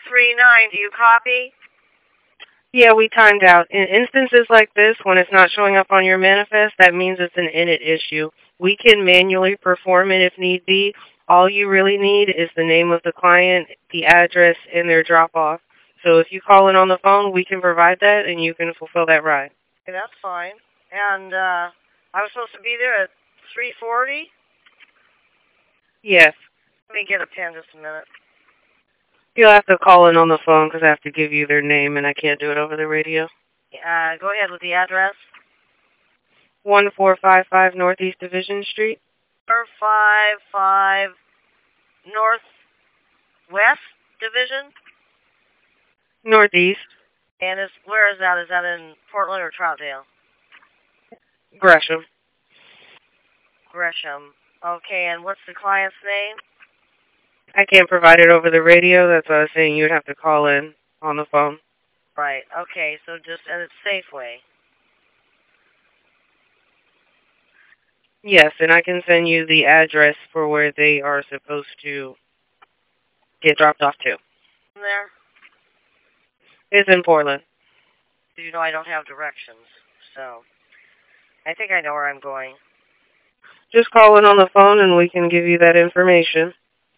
39. Do you copy? Yeah, we timed out. In instances like this, when it's not showing up on your manifest, that means it's an init issue. We can manually perform it if need be. All you really need is the name of the client, the address, and their drop-off. So if you call in on the phone, we can provide that, and you can fulfill that ride. Okay, that's fine. And I was supposed to be there at 3:40? Yes. Let me get a pen just a minute. You'll have to call in on the phone because I have to give you their name, and I can't do it over the radio. Go ahead with the address. 1455 Northeast Division Street. 455 Northwest Division? Northeast. And where is that? Is that in Portland or Troutdale? Gresham. Gresham. Okay, and what's the client's name? I can't provide it over the radio. That's what I was saying. You'd have to call in on the phone. Right. Okay, so and it's Safeway. Yes, and I can send you the address for where they are supposed to get dropped off to. There? It's in Portland. You know I don't have directions, so I think I know where I'm going. Just call in on the phone and we can give you that information.